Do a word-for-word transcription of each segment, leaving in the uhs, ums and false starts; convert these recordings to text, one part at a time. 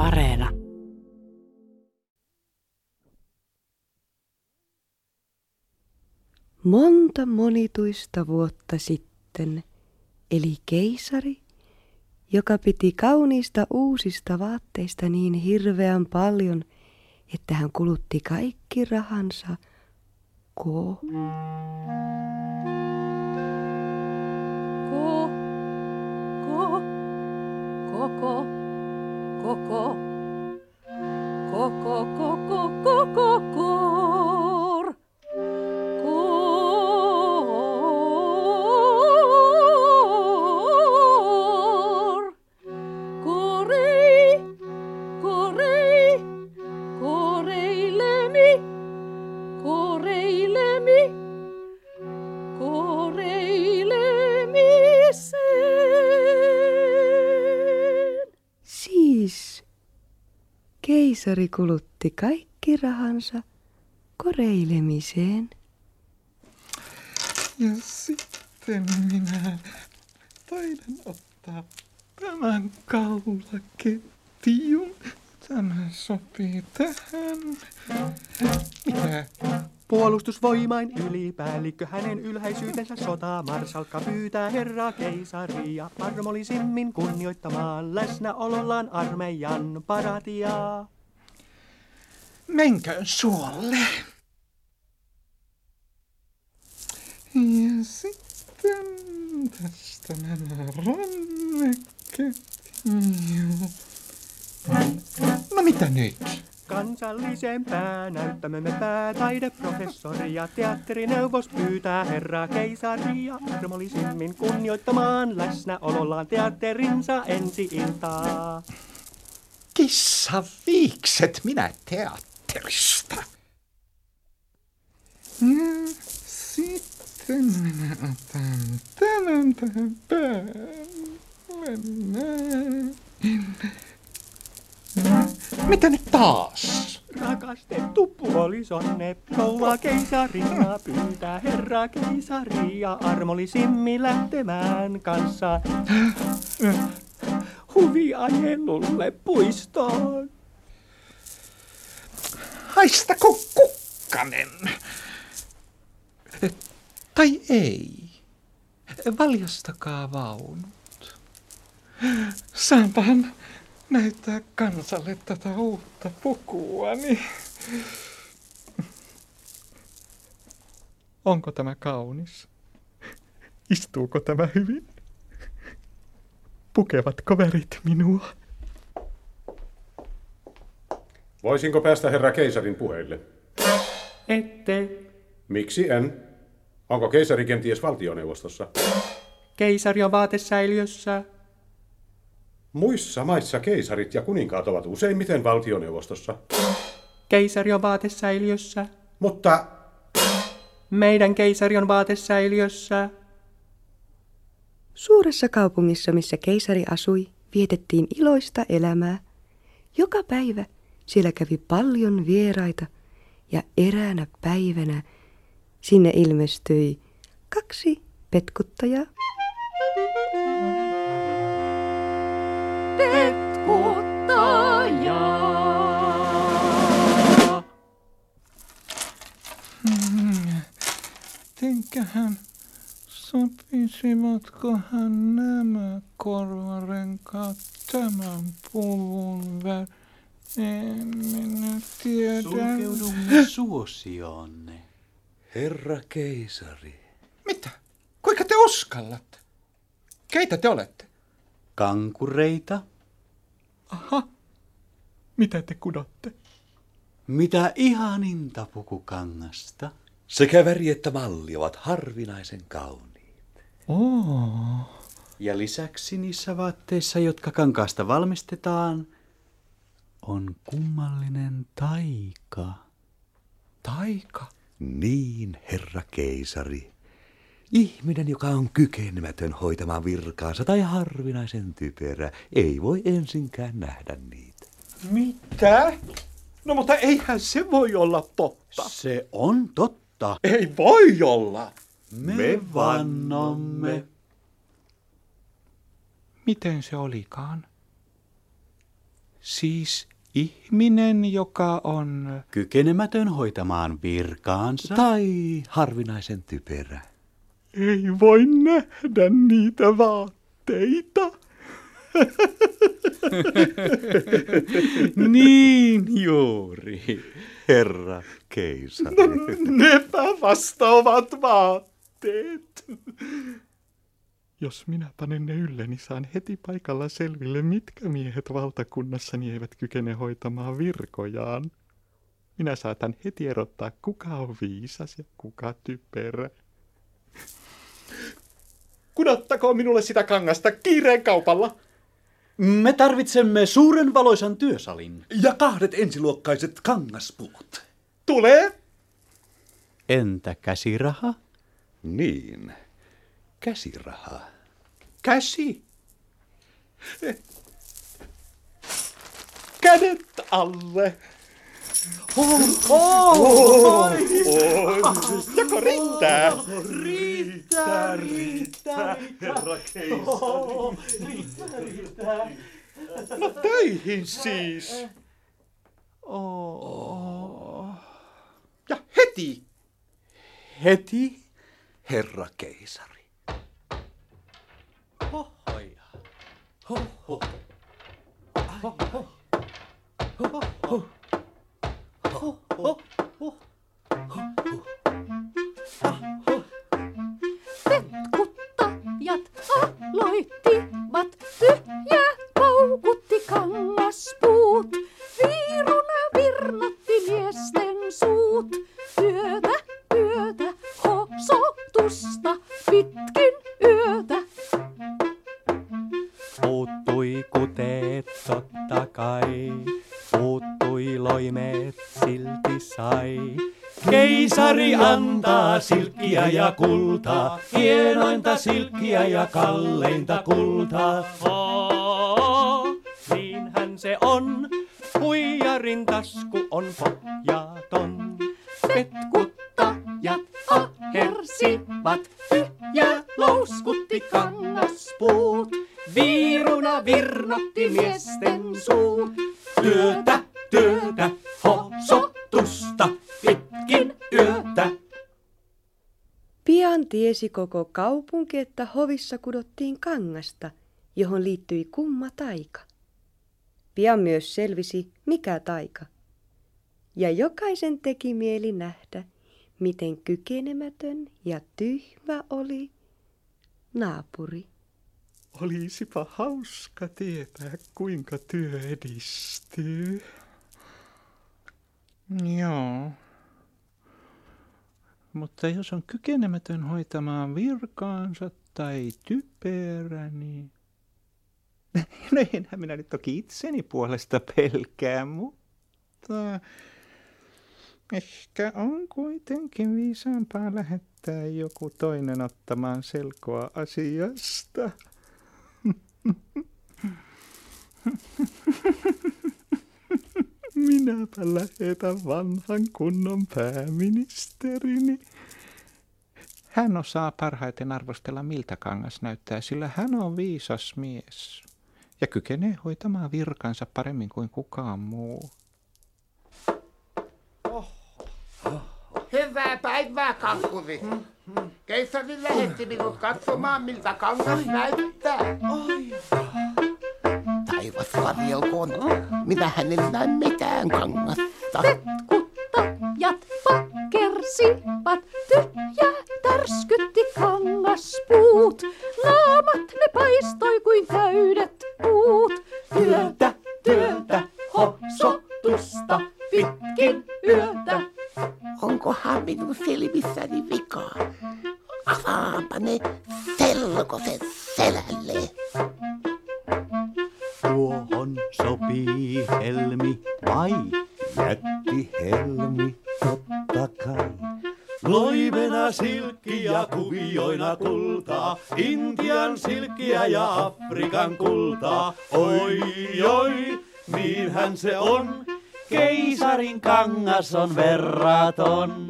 Areena. Monta monituista vuotta sitten eli keisari, joka piti kauniista uusista vaatteista niin hirveän paljon, että hän kulutti kaikki rahansa ko. Ko, ko, koko, koko, koko, koko, koko, kor, kor, korei, korei, koreilemi, koreilemi, koreilemiseen. Siis keisari kulutti kaikki rahansa koreilemiseen. Ja sitten minä taidan ottaa tämän kaulaketjun. Tämä sopii tähän. Mitä? Puolustusvoimain ylipäällikkö hänen ylhäisyytensä sotamarsalkka pyytää herraa keisaria armollisimmin kunnioittamaan läsnäolollaan armeijan paratiaa. Menköön suolle. Ja sitten tästä nämä ranneketju. No mitä nyt? Kansallisen päänäyttämömme päätaideprofessori ja teatterineuvos pyytää herraa keisaria armollisimmin kunnioittamaan läsnäolollaan teatterinsa ensi-iltaa. Kissaviikset minä teatterista. Ja sitten minä otan tämän tähän päälle. Mitä nyt taas? Rakastettu puolisonne, rouva keisaria pyytää herraa keisaria armollisimmin lähtemään kanssa huviajelulle puistoon. Haistako kukkanen? Tai ei? Valjastakaa vaunut. Saanpahan näyttää kansalle tätä uutta pukuani. Onko tämä kaunis? Istuuko tämä hyvin? Pukevatko värit minua? Voisinko päästä herra keisarin puheille? Ette. Miksi en? Onko keisari kenties valtioneuvostossa? Keisari on vaatesäiliössä. Muissa maissa keisarit ja kuninkaat ovat useimmiten valtioneuvostossa. Keisari on vaatesäiliössä. Mutta Meidän keisari on vaatesäiliössä. Suuressa kaupungissa, missä keisari asui, vietettiin iloista elämää. Joka päivä siellä kävi paljon vieraita ja eräänä päivänä sinne ilmestyi kaksi petkuttajaa. Petkuttajaa. Hmm. Tenkähän sopisivatkohan nämä korvarenkaat tämän puvun vär... En minä tiedä. Sulkeudumme suosioonne, herra keisari. Mitä? Kuinka te uskallatte? Keitä te olette? Kankureita? Aha. Mitä te kudotte? Mitä ihaninta pukukangasta? Sekä väri että malli ovat harvinaisen kauniit. Oo. Ja lisäksi niissä vaatteissa, jotka kankaasta valmistetaan, on kummallinen taika. Taika? Niin, herra keisari. Ihminen, joka on kykenemätön hoitamaan virkaansa tai harvinaisen typerä, ei voi ensinkään nähdä niitä. Mitä? No mutta eihän se voi olla totta. Se on totta. Ei voi olla. Me, Me vannomme. Miten se olikaan? Siis ihminen, joka on kykenemätön hoitamaan virkaansa. Tai harvinaisen typerä. Ei voi nähdä niitä vaatteita. Niin juuri. Herra keisari. Nepä vasta ovat vaatteet. Jos minä panen ne ylleni, saan heti paikalla selville, mitkä miehet valtakunnassani eivät kykene hoitamaan virkojaan. Minä saatan heti erottaa, kuka on viisas ja kuka typerä. Kudottakoon minulle sitä kangasta kiireen kaupalla. Me tarvitsemme suuren valoisan työsalin. Ja kahdet ensiluokkaiset kangaspuut. Tulee. Entä käsiraha? Niin, käsiraha. Käsi. Kädet alle. Oh, oh, oh, oh. Joko riittää? Riittää, riittää, herra keisari. riittää, riittää. No töihin siis. Oh. Ja heti. Heti? Herra keisari. Hohoja. Hoho. Petkuttajat aloittivat, tyhjää paukutti kangaspuut. Viiruna virnatti miesten suut, työtä, työtä, hosotusta pitkin yötä. Puuttui kuteet totta kai, puuttui loimeet silti sai. Keisari antaa silkkiä ja kultaa, hienointa silkkiä ja kalleinta kultaa. Oo, niinhän se on, huijarin tasku on pohjaton. Petkuttajat ahersivat, tyhjää louskutti kangaspuut. Viiruna virnotti miesten suut. Työtä, työtä, hosotusta pitkin yötä. Pian tiesi koko kaupunki, että hovissa kudottiin kangasta, johon liittyi kumma taika. Pian myös selvisi, mikä taika. Ja jokaisen teki mieli nähdä, miten kykenemätön ja tyhmä oli naapuri. Olisipa hauska tietää, kuinka työ edistyy. Joo. Mutta jos on kykenemätön hoitamaan virkaansa tai typerä, niin... No enhän minä nyt toki itseni puolesta pelkää, mutta... Ehkä on kuitenkin viisaampaa lähettää joku toinen ottamaan selkoa asiasta. Minäpä lähetän vanhan kunnon pääministerini. Hän osaa parhaiten arvostella, miltä kangas näyttää, sillä hän on viisas mies ja kykenee hoitamaan virkansa paremmin kuin kukaan muu. Hyvää päivää, kankuri. Keisari lähetti minut katsomaan, miltä kangas näyttää. Taivas varjelkoon, minä en näe mitään kangasta. Petkuttajat pakersivat, tyhjää tärskytti kangaspuut. Naamat ne paistoi kuin täydet puut. Työtä, työtä, hosotusta pitkin yötä. Onkohan minun silmissäni vikaa? Avaanpa ne selkoset selälle. Tuohon sopii helmi vai? Jätti helmi, totta kai. Loimena silkki ja kuvioina kultaa, Intian silkkiä ja Afrikan kultaa. Oi, oi, niinhän se on, keisarin kangas on verraton.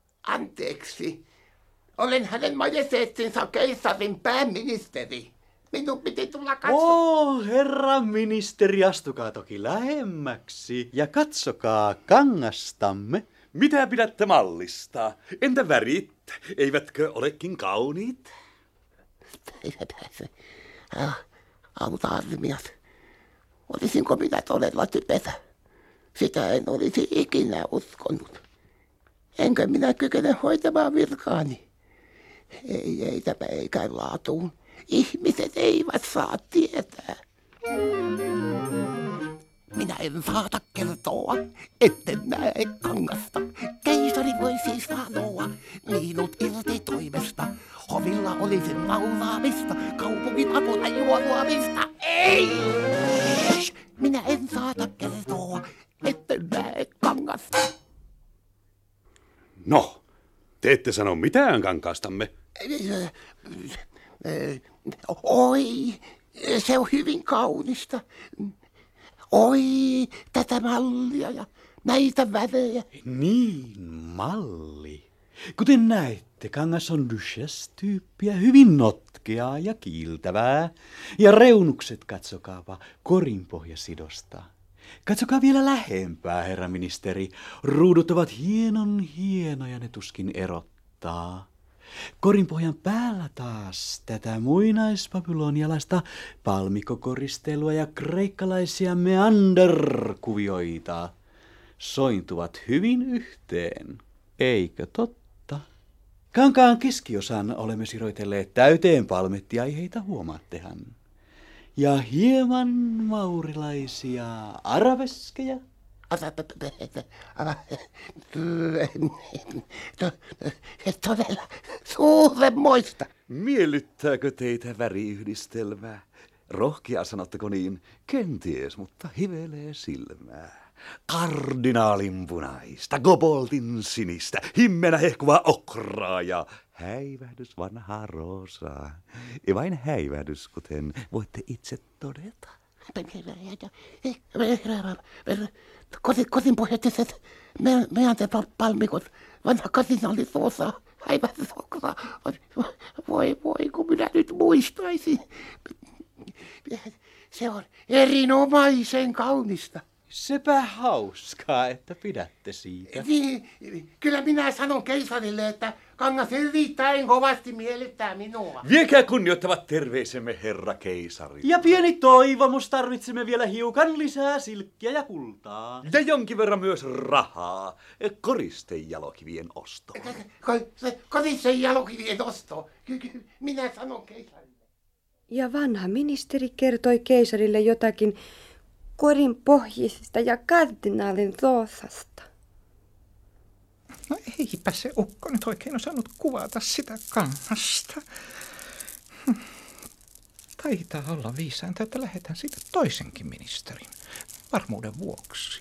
Anteeksi, olen hänen majesteettinsa keisarin pääministeri. Minun piti tulla katsomaan. Oh, herra ministeri, astukaa toki lähemmäksi ja katsokaa kangastamme. Mitä pidätte mallista? Entä värit? Eivätkö olekin kauniit? Auta armias. Olisinko minä todella typerä? Sitä en olisi ikinä uskonut. Enkö minä kykene hoitamaan virkaani? Ei, ei tämä ei käy laatuun. Ihmiset eivät saa tietää. Minä en saata kertoa, etten näe kangasta. Keisari voi siis sanoa minut irti toimesta. Hovilla olisin laulaamista, kaupungin apuna juoruamista. Ei! Minä en saata kertoa, etten näe kangasta. No, te ette sano mitään kankaastamme. Oi, se on hyvin kaunista. Oi, tätä mallia ja näitä värejä. Niin, malli. Kuten näette, kangas on Duchesse-tyyppiä, hyvin notkeaa ja kiiltävää. Ja reunukset, katsokaapa, korinpohjasidosta. Katsokaa vielä lähempää, herra ministeri. Ruudut ovat hienon hienoja, ne tuskin erottaa. Korinpohjan päällä taas tätä muinaisbabylonialaista palmikokoristelua ja kreikkalaisia meander-kuvioita sointuvat hyvin yhteen, eikö totta? Kankaan keskiosan olemme siroitelleet täyteen palmettiaiheita, huomaattehan. Ja hieman maurilaisia arabeskeja. Todella suuremmoista. Miellyttääkö teitä väriyhdistelmää? Rohkea sanotteko niin? Kenties, mutta hivelee silmää. Kardinaalin punaista, koboltin sinistä, himmenä hehkuvaa okraa ja häivähdys vanhaa roosaa. Ja vain häivähdys, kuten voitte itse todeta. Kotinpohjattiset meanterpalmikot, vanha kardinaali roosaa, häivähdys okraa. Voi voi, kun minä nyt muistaisin. Se on erinomaisen kaunista. Sepä hauskaa, että pidätte siitä. Niin, kyllä minä sanon keisarille, että kangas erittäin kovasti miellyttää minua. Viekää kunnioittavat terveisemme, herra keisari. Ja pieni toivomus, tarvitsemme vielä hiukan lisää silkkiä ja kultaa. Ja jonkin verran myös rahaa koristejalokivien ostoon. Koristen jalokivien osto. Minä sanon keisarille. Ja vanha ministeri kertoi keisarille jotakin korin pohjista ja kardinaalin roosasta. No eipä se ukko nyt oikein osannut kuvata sitä kangasta. Hm. Taitaa olla viisainta, että lähetän siitä toisenkin ministerin. Varmuuden vuoksi.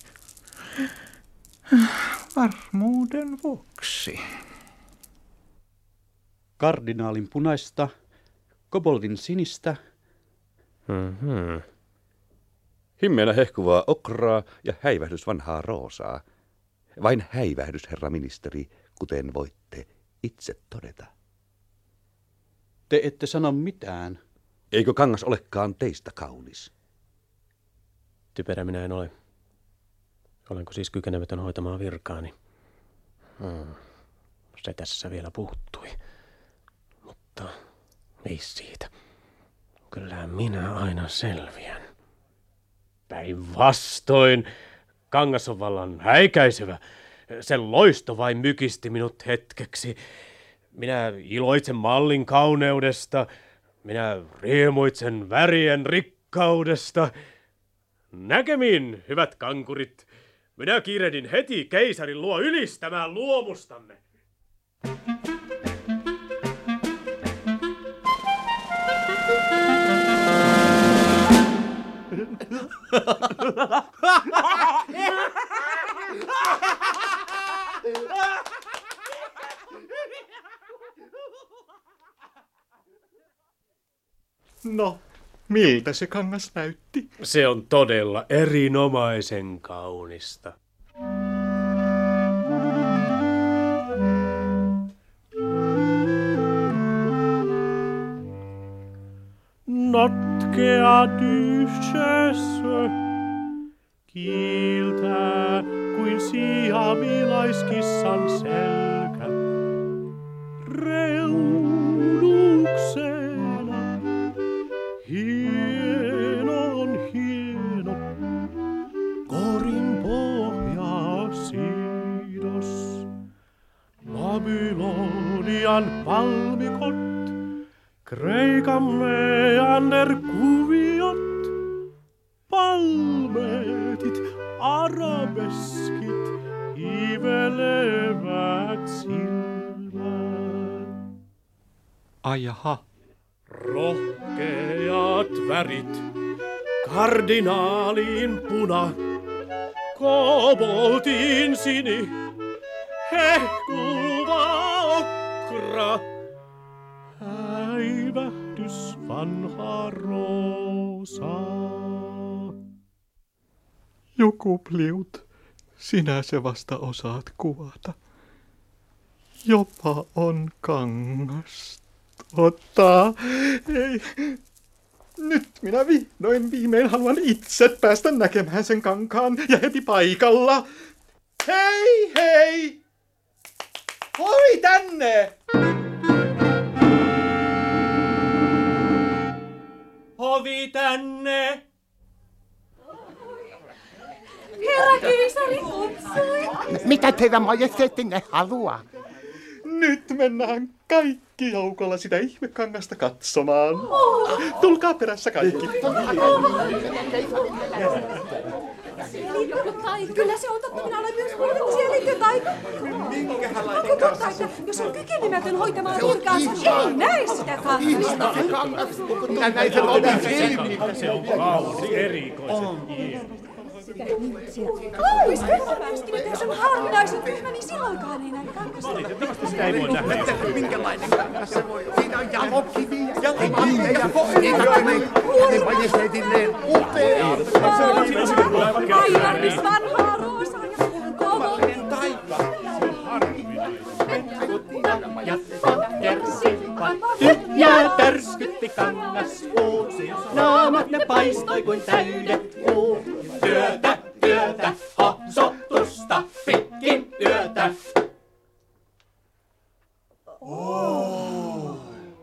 Varmuuden vuoksi. Kardinaalin punaista, koboltin sinistä. Mm-hmm. Himmenä hehkuvaa okraa ja häivähdys vanhaa roosaa. Vain häivähdys, herra ministeri, kuten voitte itse todeta. Te ette sano mitään. Eikö kangas olekaan teistä kaunis? Typerä minä en ole. Olenko siis kykenemätön hoitamaan virkaani? Hmm. Se tässä vielä puuttui. Mutta ei siitä. Kyllä minä aina selviän. Päinvastoin. Kangas on vallan häikäisevä. Sen loisto vain mykisti minut hetkeksi. Minä iloitsen mallin kauneudesta. Minä riemuitsen värien rikkaudesta. Näkemiin, hyvät kankurit. Minä kiirehdin heti keisarin luo ylistämään luomustanne. No, miltä se kangas näytti? Se on todella erinomaisen kaunista. notkea dyssössö. Kiiltää kuin siamilaiskissan selkä. Reunuksena hieno on hieno. Korin pohja siidos. Babylonian palmikot. Kreikan meander-kuviot, palmeetit, arabeskit, hivelevät silmät. Ai jaha. Rohkeat värit, kardinaaliin puna, koboltin sini, hehkuva okra. Häivähdys vanha roosa. Joku Pliut, sinä se vasta osaat kuvata. Jopa on kangasta. Ota, ei. Nyt minä vihdoin viimein haluan itse päästä näkemään sen kankaan ja heti paikalla. Hei, hei! Hoi tänne! Hovi tänne! Herra keisari kutsui. Mitä teidän majesteettinne haluaa? Nyt mennään kaikki joukolla sitä ihmekangasta katsomaan. Tulkaa perässä kaikki. Liittotaika. Kyllä se on totta. Minä olen myös kuullut siellä liittotaika. Onko totta, että jos on kykenemätön hoitamaan virkaansa, ei näe sitä kangasta? Minä näin sen omin silmin. Se on kaunis, erikoisen hieno. Kaunis, kyllä myöskin, että jos on harvinaisen tyhmä, niin silloinkaan ei näe kangasta. Valitettavasti sitä ei voi nähdä. Minkälainen kangas se voi? Siinä on jalokiviä ja kiviä ja erikoinen. Hänen majesteetilleen upea. Aivarmis vanhaa roosaa ja kovoltin taika. Tyhjää tärskytti kangas uusi, naamat ne paistoi kuin täydet kuut. Työtä, työtä, hopsotusta, pitkin yötä. Oh.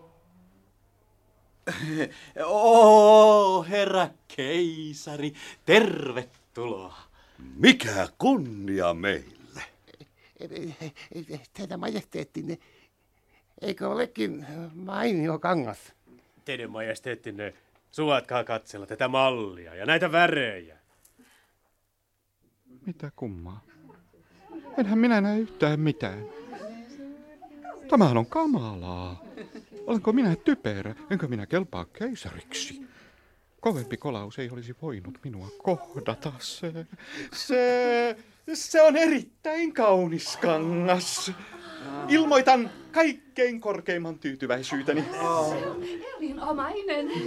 Oh, herra keisari, tervetuloa. Mikä kunnia meille? Teidän majesteettinne, eikö olekin mainio kangas? Teidän majesteettinne, suvatkaa katsella tätä mallia ja näitä värejä. Mitä kummaa? Enhän minä näe yhtään mitään. Tämähän on kamalaa. Olenko minä typerä? Enkö minä kelpaa keisariksi? Kovempi kolaus ei olisi voinut minua kohdata. Se, se, se on erittäin kaunis kangas. Ilmoitan kaikkein korkeimman tyytyväisyyteni. Erinomainen.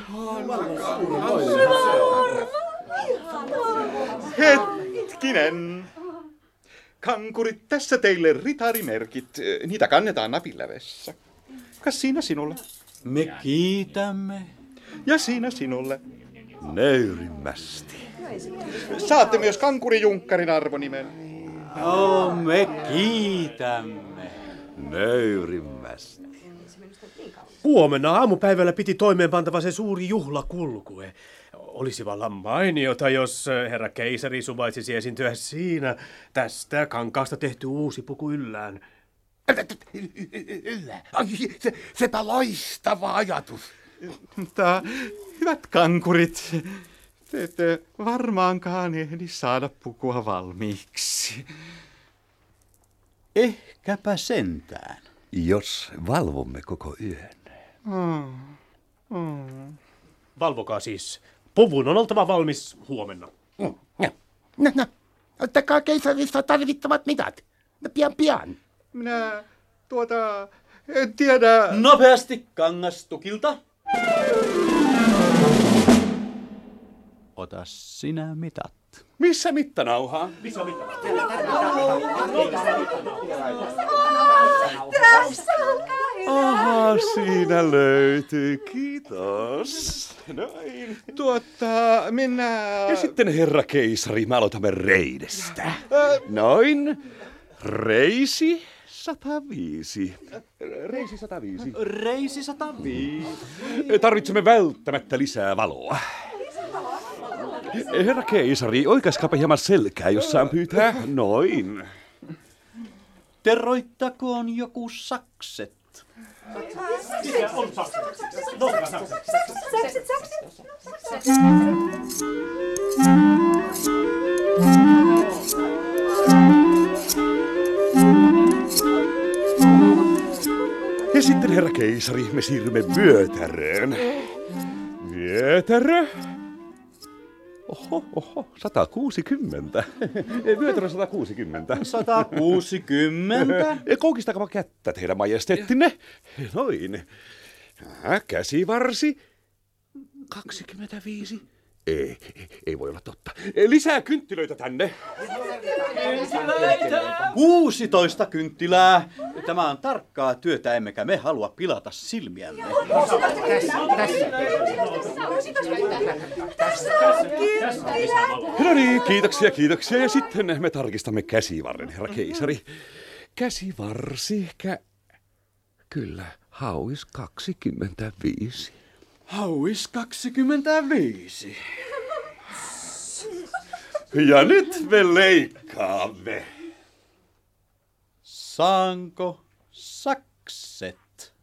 Hetkinen. Kankurit, tässä teille ritarimerkit. Niitä kannetaan napillävessä. Kas siinä sinulle. Me kiitämme. Ja siinä sinulle. Nöyrimmästi. Saatte myös kankurijunkkarin arvonimen. Oh, me kiitämme. Nöyrimmästi. Huomenna aamupäivällä piti toimeenpantava se suuri juhlakulkue. Olisi vallan mainiota, jos herra keisari suvaitsisi esiintyä siinä. Tästä kankaasta tehty uusi puku yllään. Yllä. Ai, se, sepä loistava ajatus. Mutta hyvät kankurit, te ette varmaankaan ehdi saada pukua valmiiksi. Ehkäpä sentään. Jos valvomme koko yön. Mm. Mm. Valvokaa siis. Puvun on oltava valmis huomenna. No, no, no. Ottakaa keisarista tarvittavat mitat. No, pian pian. Minä tuota, en tiedä... Nopeasti kangastukilta. Ota sinä mitat. Missä mittanauha? Missä mittanauha? Tässä on Aha, siinä löytyy. Kiitos. Noin. Tuota, minä... Ja sitten herra keisari, me aloitamme reidestä. Noin. Reisi sata viisi. Reisi sata viisi. Reisi sata viisi. Tarvitsemme välttämättä lisää valoa. Herra keisari, oikaiskaapa hieman selkää, jos saan pyytää. Noin. Teroittakoon joku sakset. Ja sitten herra keisari, me siirrymme vyötäröön. Vyötärö. Oho, oho, sata kuusikymmentä. Vyötärö sata kuusikymmentä. sata kuusikymmentä. Koukistakaapa kättä, teidän majesteettinne. Noin. Käsivarsi. kaksikymmentäviisi. Ei, ei voi olla totta. Lisää kynttilöitä tänne. kuusitoista kynttilää. Tämä on tarkkaa työtä, emmekä me halua pilata silmiämme. No niin, kiitoksia, kiitoksia. Ja sitten me tarkistamme käsivarren, herra keisari. Käsivarsi, kä... Kyllä, hauis kaksikymmentäviisi. Hauis kaksikymmentäviisi. Ja nyt me leikkaamme. Saanko sakset?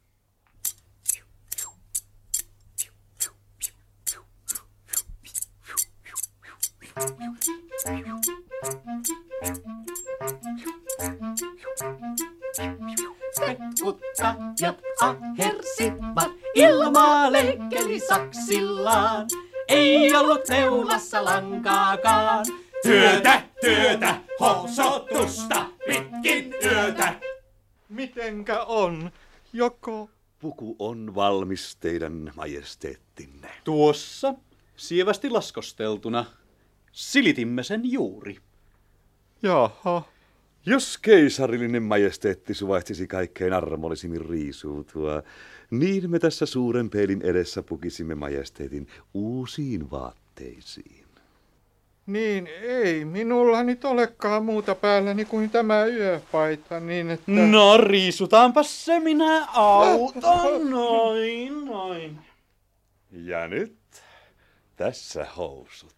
Pekuttajat ahersivat, ilmaa leikkeli saksillaan. Ei ollut neulassa lankaakaan. Työtä, työtä, hoksotusta pitkin yötä. Mitenkä on? Joko... Puku on valmis, teidän majesteettinne. Tuossa, sievästi laskosteltuna. Silitimme sen juuri. Jaha. Jos keisarillinen majesteetti suvaitsisi kaikkein armollisimmin riisuutua, niin me tässä suuren peilin edessä pukisimme majesteetin uusiin vaatteisiin. Niin, ei minulla nyt olekaan muuta päälläni kuin tämä yöpaita, niin että... No riisutaanpa se, minä autan. Noin, noin. Ja nyt tässä housut.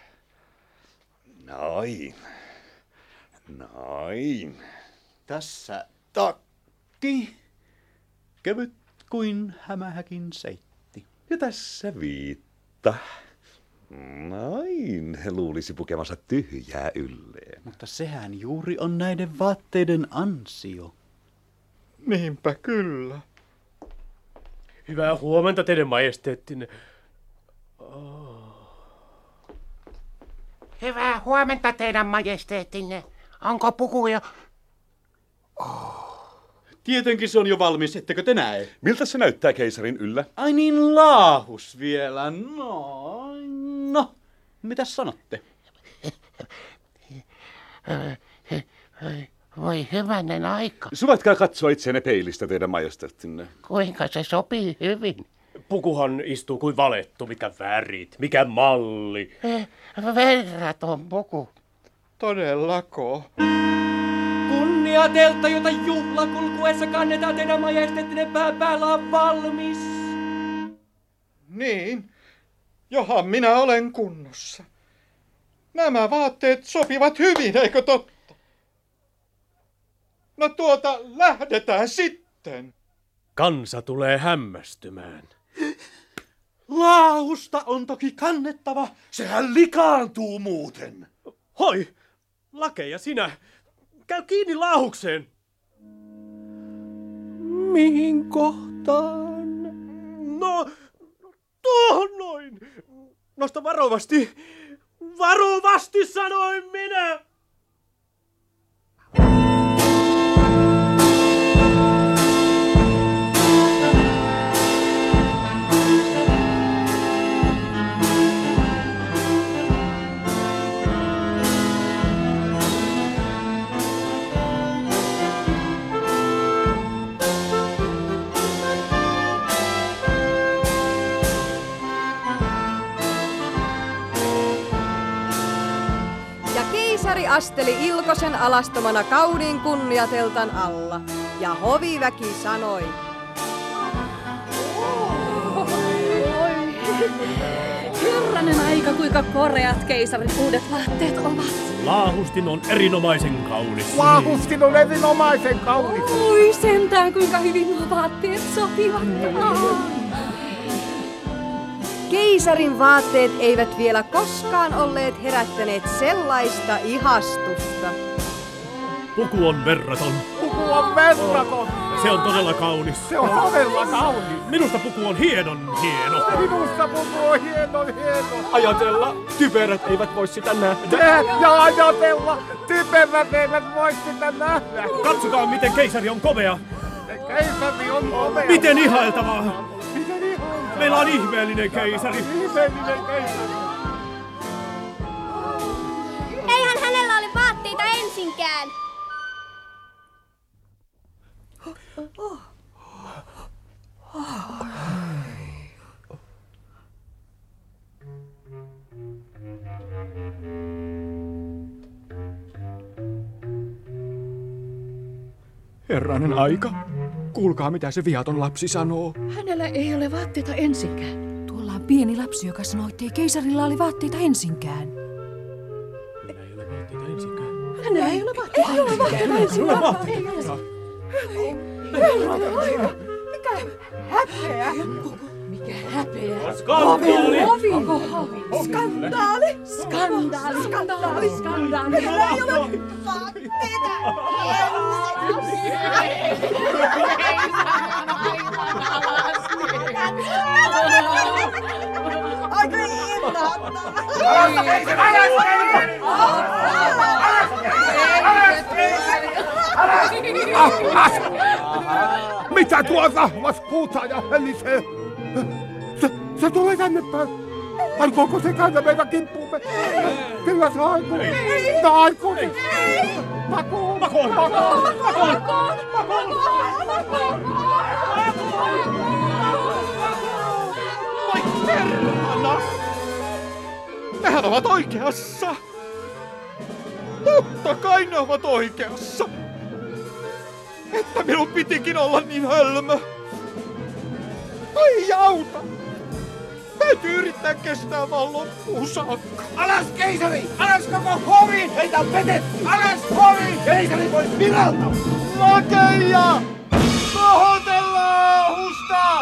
Noin. Noin. Tässä takki. Kevyt kuin hämähäkin seitti. Ja tässä viitta. Noin. Luulisi pukemansa tyhjää ylleen. Mutta sehän juuri on näiden vaatteiden ansio. Niinpä kyllä. Hyvää huomenta, teidän majesteettinne. Oh. Hyvää huomenta, teidän majesteettinne. Onko puku jo... Oh. Tietenkin se on jo valmis, ettekö te näe? Miltä se näyttää keisarin yllä? Ai niin, laahus vielä. No, no. Mitäs sanotte? Voi hyvänen aika. Suvatkaa katsoa itseänne peilistä, teidän majesteettinne. Kuinka se sopii hyvin. Pukuhan istuu kuin valettu, mikä värit, mikä malli. Verraton puku. Todellako? Kunnia teiltä, jota juhlakulkuessa kannetaan teidän majesteettinen pää päällä on valmis. Niin, johan minä olen kunnossa. Nämä vaatteet sopivat hyvin, eikö totta? No tuota, lähdetään sitten. Kansa tulee hämmästymään. Laahusta on toki kannettava. Sehän likaantuu muuten. Hoi, lakeja sinä. Käy kiinni laahukseen. Mihin kohtaan? No, tuohon noin. Nosta varovasti. Varovasti sanoin minä. Keisari asteli Ilkosen alastomana kauniin kunniateltan alla, ja hoviväki sanoi. Herranen aika, kuinka koreat keisarin uudet vaatteet ovat. Laahustin on erinomaisen kaunis. Laahustin on erinomaisen kaunis. Oi sentään, kuinka hyvin nuo vaatteet sopivat. Keisarin vaatteet eivät vielä koskaan olleet herättäneet sellaista ihastusta. Puku on verraton. Puku on verraton. Se on todella kaunis. Se on todella kaunis. Minusta puku on hienon hieno. Minusta puku on hienon hieno. Ajatella, typerät eivät voi sitä nähdä. Ja ajatella, typerät eivät voi sitä nähdä. Katsokaa, miten keisari on komea. Keisari on komea. Miten ihailtavaa. Miten ihailtavaa. Meillä on ihmeellinen keisari. Ihmeellinen keisari. Eihän hänellä ole vaatteita ensinkään. Herranen aika. Kuulkaa, mitä se viaton lapsi sanoo. Hänellä ei ole vaatteita ensinkään. Tuolla on pieni lapsi, joka sanoi, ettei keisarilla oli vaatteita ensinkään. Hänellä ei ole vaatteita ensinkään. Hänellä ei ole vaatteita ensinkään. Ei ole vaatteita ensinkään. Mikä häpeä? Mikä häpeä? Skandaali! Skandaali! Skandaali! Skandaali! Skandaali! Meillä ei ole vaatteita! Aika innoittaa! Mitä tuo rahvas huutaa ja hölisee? Se, se tulee tänne päin. Aikooko se käydä meidän kimppuumme? Kyllä se aikoo. Se aikoo. Pakoon! Pakoon! Pakoon! Pakoon! Pakoon! Vai perhana! Nehän ovat oikeassa! Totta kai ne ovat oikeassa! Että minun pitikin olla niin hölmö! Ai auta! Täytyy yrittää kestää vaan loppuun saakka! Alas keisari! Alas koko hovi! Heitä on petetty! Alas hovi! Keisari voi viralta! Lakeja! Kohotellaan husta!